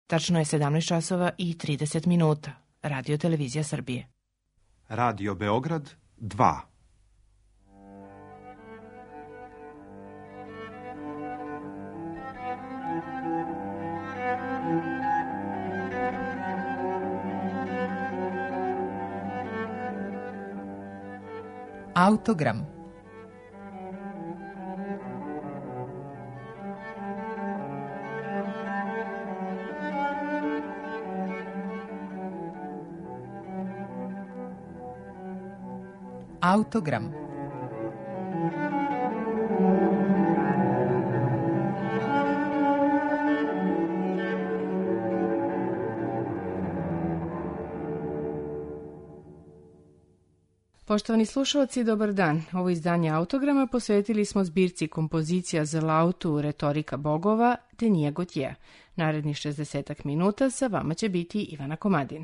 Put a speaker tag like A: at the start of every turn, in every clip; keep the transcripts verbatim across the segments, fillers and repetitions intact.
A: Tačno je sedamnaest časova i trideset minuta. Radio Televizija Srbije.
B: Radio Beograd dva.
C: Autogram. Autogram.
A: Poštovani slušalci, dobar dan. Ovo izdanje Autograma posvetili smo zbirci kompozicija za lautu Retorika bogova Denija Gotjea. Narednih šezdesetak minuta sa vama će biti Ivana Komadina.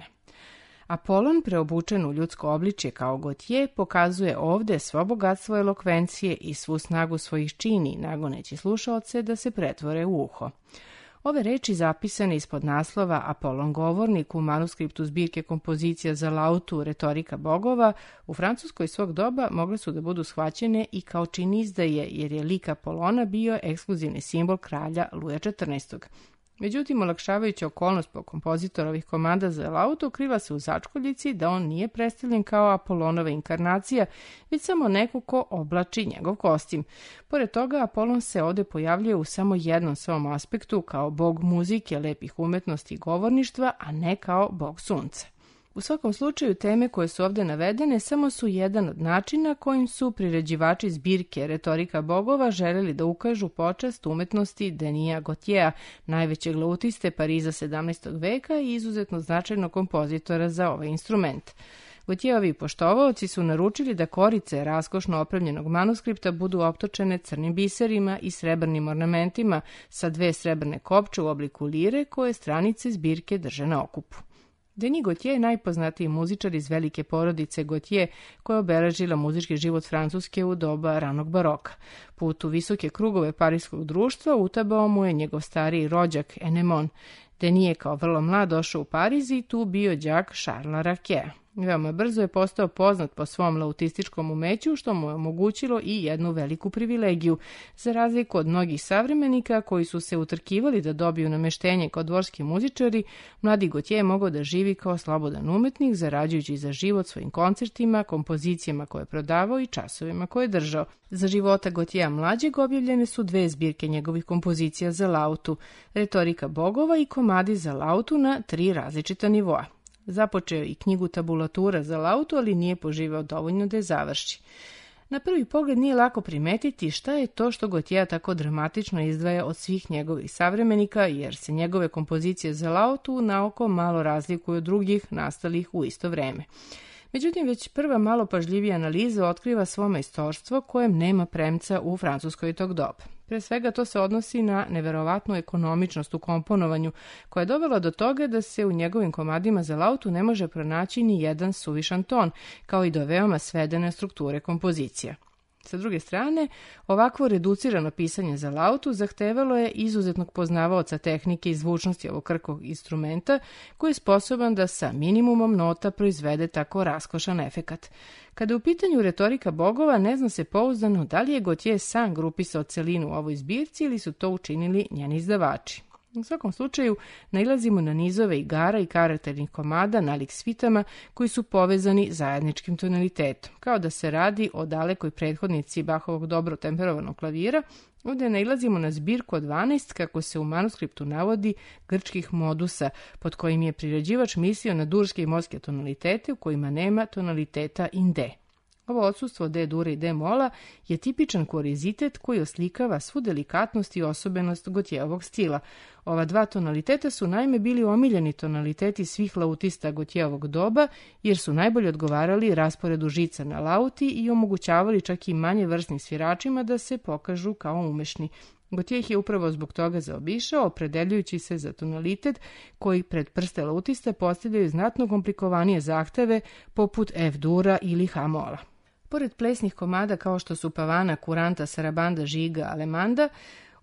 A: Apolon, preobučen u ljudsko obličje kao Gotje, pokazuje ovde svo bogatstvo elokvencije i svu snagu svojih čini, nagoneći slušaoce da se pretvore u uho. Ove reči zapisane ispod naslova Apolon govornik u manuskriptu zbirke kompozicija za lautu Retorika bogova u Francuskoj svog doba mogle su da budu shvaćene i kao čin izdaje, jer je lik Apolona bio ekskluzivni simbol kralja Luja četrnaestog. Međutim, olakšavajuća okolnost po kompozitorovih komada za lautu kriva se u začkoljici da on nije predstavljen kao Apolonova inkarnacija, već samo neko ko oblači njegov kostim. Pored toga, Apolon se ovde pojavljuje u samo jednom svom aspektu kao bog muzike, lepih umetnosti i govorništva, a ne kao bog sunca. U svakom slučaju, teme koje su ovde navedene samo su jedan od načina kojim su priređivači zbirke Retorika bogova želeli da ukažu počast umetnosti Denija Gotjea, najvećeg lautiste Pariza sedamnaestog veka i izuzetno značajnog kompozitora za ovaj instrument. Gotjeovi poštovaoci su naručili da korice raskošno opremljenog manuskripta budu optočene crnim biserima i srebrnim ornamentima sa dve srebrne kopče u obliku lire koje stranice zbirke drže na okupu. Denis Gotje je najpoznatiji muzičar iz velike porodice Gotje koja je obeležila muzički život Francuske u doba ranog baroka. Put u visoke krugove parijskog društva utabao mu je njegov stariji rođak Enemon. Denis je kao vrlo mlad došao u Pariz i tu bio đak Charlesa Rakea. Veoma brzo je postao poznat po svom lautističkom umeću, što mu je omogućilo i jednu veliku privilegiju. Za razliku od mnogih savremenika koji su se utrkivali da dobiju nameštenje kao dvorski muzičari, mladi Gotje je mogao da živi kao slobodan umetnik, zarađujući za život svojim koncertima, kompozicijama koje je prodavao i časovima koje je držao. Za života Gotjea mlađeg objavljene su dve zbirke njegovih kompozicija za lautu, Retorika bogova i komadi za lautu na tri različita nivoa. Započeo i knjigu tabulatura za lautu, ali nije poživeo dovoljno da je završi. Na prvi pogled nije lako primetiti šta je to što Gotjea tako dramatično izdvaja od svih njegovih savremenika, jer se njegove kompozicije za lautu naoko malo razlikuju od drugih nastalih u isto vreme. Međutim, već prva malo pažljivija analiza otkriva svo majstorstvo kojem nema premca u Francuskoj tog doba. Pre svega to se odnosi na neverovatnu ekonomičnost u komponovanju, koja je dovela do toga da se u njegovim komadima za lautu ne može pronaći ni jedan suvišan ton, kao i do veoma svedene strukture kompozicija. Sa druge strane, ovakvo reducirano pisanje za lautu zahtevalo je izuzetnog poznavaoca tehnike i zvučnosti ovog krhkog instrumenta, koji je sposoban da sa minimumom nota proizvede tako raskošan efekat. Kada je u pitanju Retorika bogova, ne zna se pouzdano da li je Gotje sam grupisao celinu u ovoj zbirci ili su to učinili njeni izdavači. U svakom slučaju, nailazimo na nizove igara i karakternih komada nalik svitama koji su povezani zajedničkim tonalitetom. Kao da se radi o dalekoj prethodnici Bachovog dobro temperovanog klavira, ovdje nailazimo na zbirku od dvanaest, kako se u manuskriptu navodi, grčkih modusa, pod kojim je priređivač mislio na durske i morske tonalitete u kojima nema tonaliteta in D. Ovo odsustvo D dure i D mola je tipičan korizitet koji oslikava svu delikatnost i osobenost Gotjeovog stila. Ova dva tonaliteta su naime bili omiljeni tonaliteti svih lautista Gotjeovog doba, jer su najbolje odgovarali rasporedu žica na lauti i omogućavali čak i manje vrsnim sviračima da se pokažu kao umešni. Gotje ih je upravo zbog toga zaobišao, opredeljujući se za tonalitet koji pred prste lautista postavljaju znatno komplikovanije zahteve poput F dura ili H mola. Pored plesnih komada kao što su Pavana, Kuranta, Sarabanda, Žiga, Alemanda,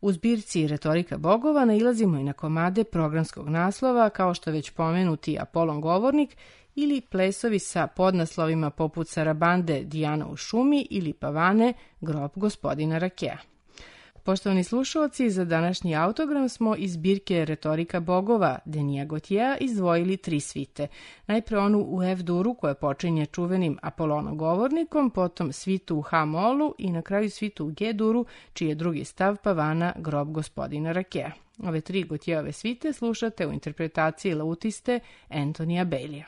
A: U zbirci Retorika bogova nailazimo i na komade programskog naslova, kao što već pomenuti Apolon govornik ili plesovi sa podnaslovima poput Sarabande Dijana u šumi ili Pavane Grob gospodina Rakea. Poštovani slušalci, za današnji autogram smo iz zbirke Retorika bogova Denija Gotjea izdvojili tri svite. Najpre onu u F-duru koja počinje čuvenim Apolonom govornikom, potom svitu u H-molu i na kraju svitu u G-duru, čiji je drugi stav Pavana Grob gospodina Rakea. Ove tri Gotjeove svite slušate u interpretaciji lautiste Antonija Bailija.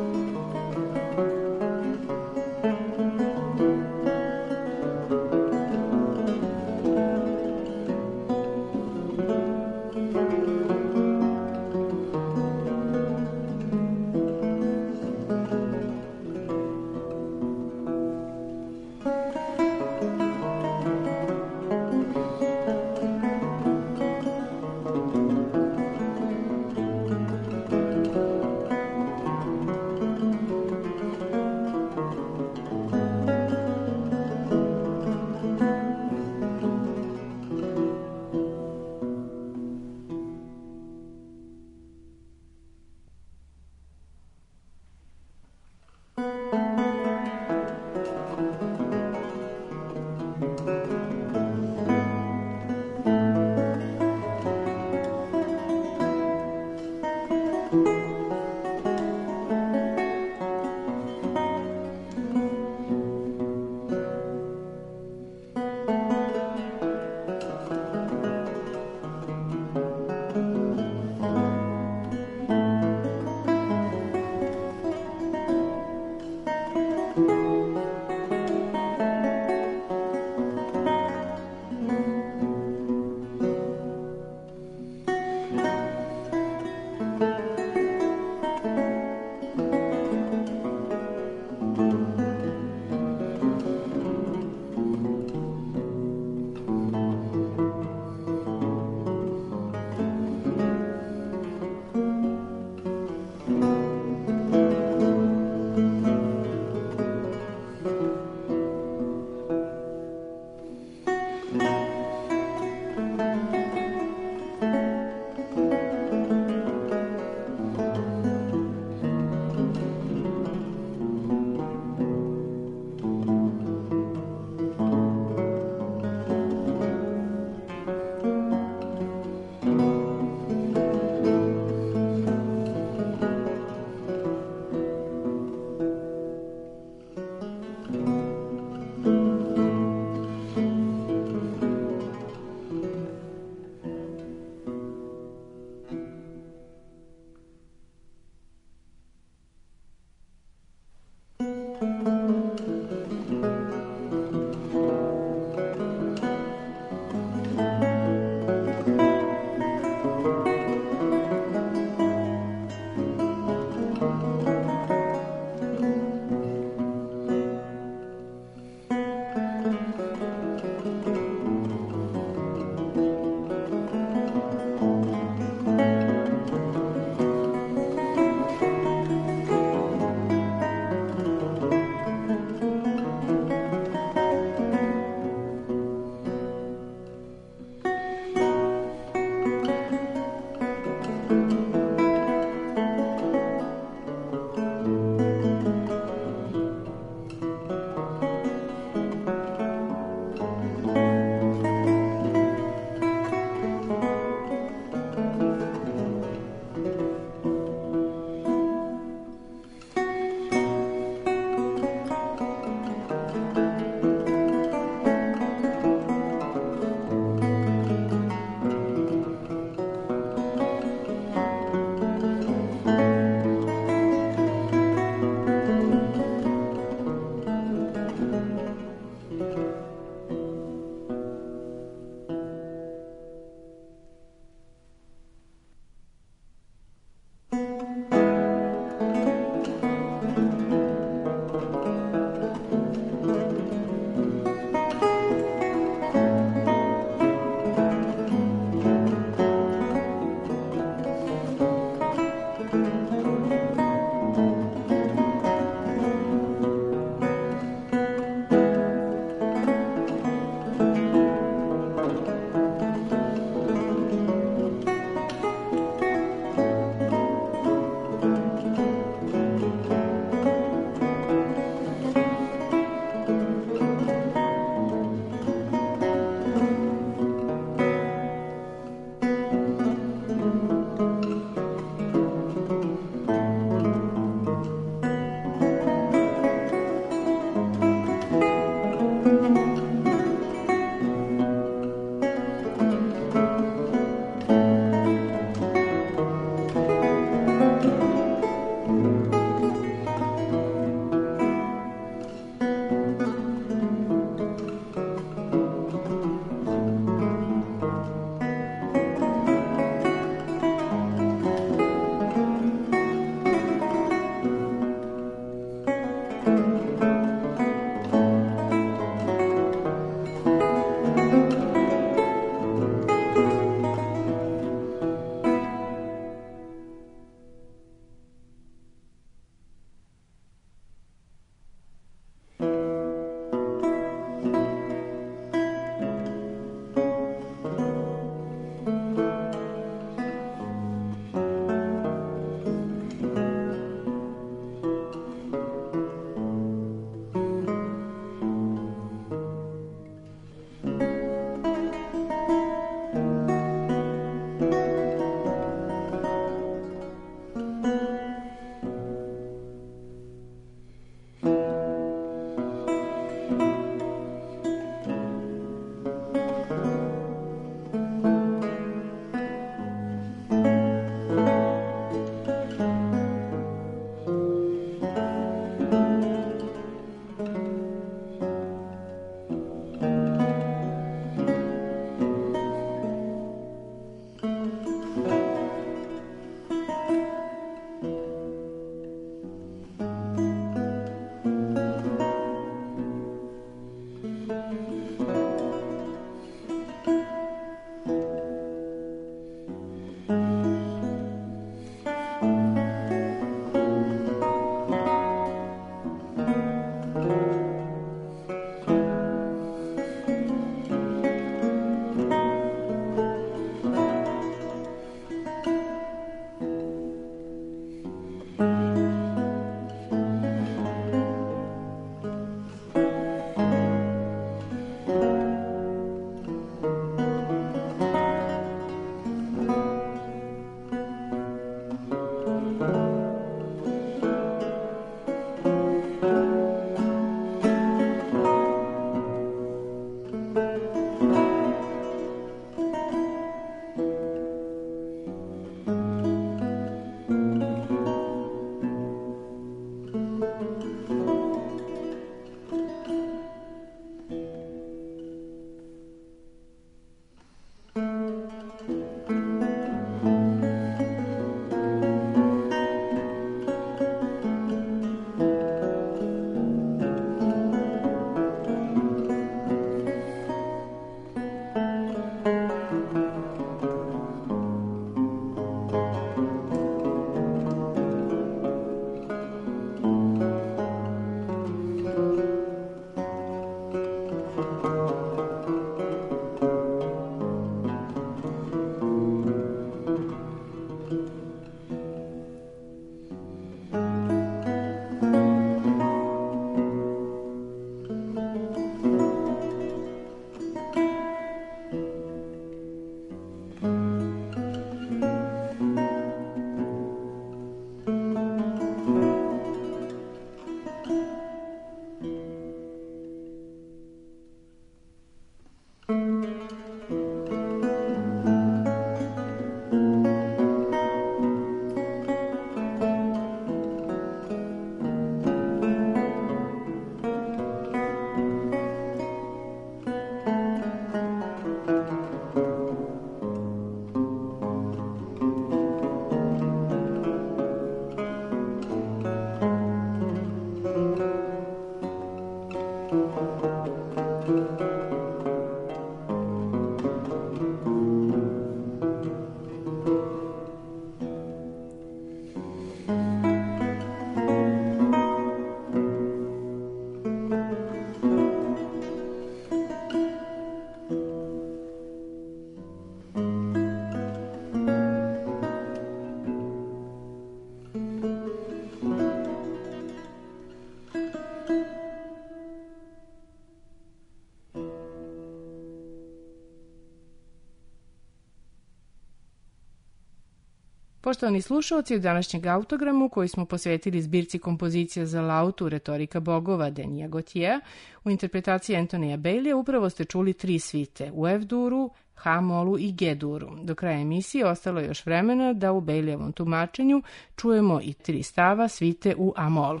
A: Poštovani slušalci, u današnjeg autogramu koji smo posvetili zbirci kompozicija za lautu Retorika bogova Denija Gotjea, u interpretaciji Antonija Baileya upravo ste čuli tri svite u F-duru, H-molu i G-duru. Do kraja emisije ostalo je još vremena da u Baileyevom tumačenju čujemo i tri stava svite u A-molu.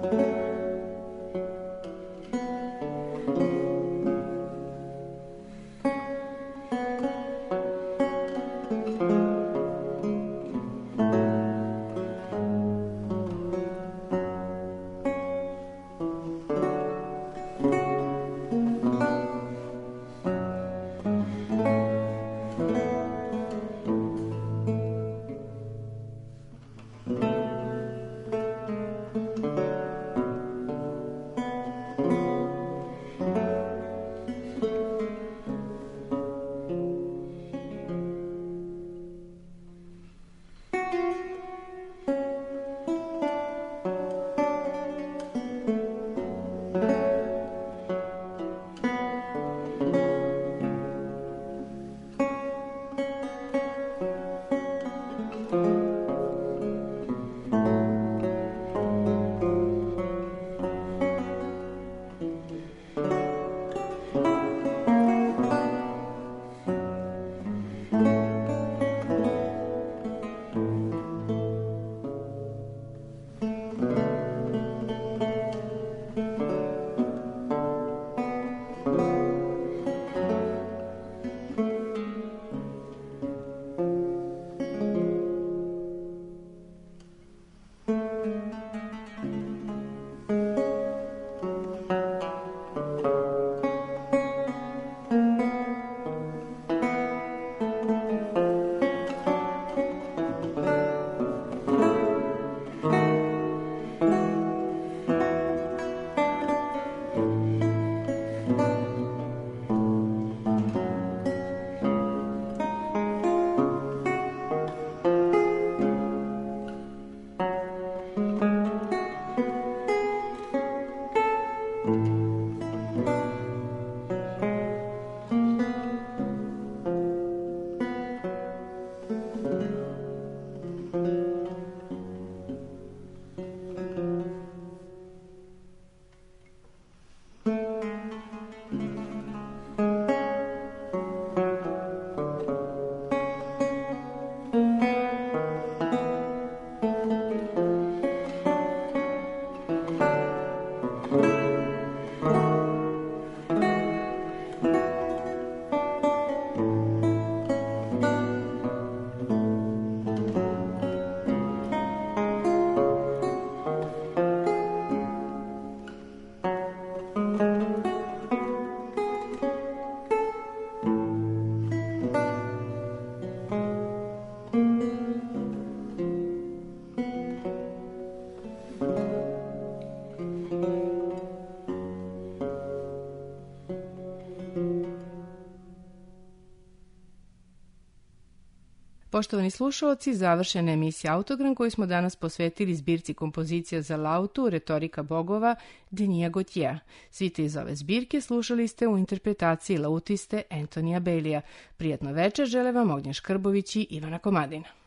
A: Poštovani slušalci, završena emisija Autogram koju smo danas posvetili zbirci kompozicija za lautu Retorika bogova Denis Gautier. Svi te iz ove zbirke slušali ste u interpretaciji lautiste Antonija Baileyja. Prijatno večer žele vam Ognjen Škrbović i Ivana Komadina.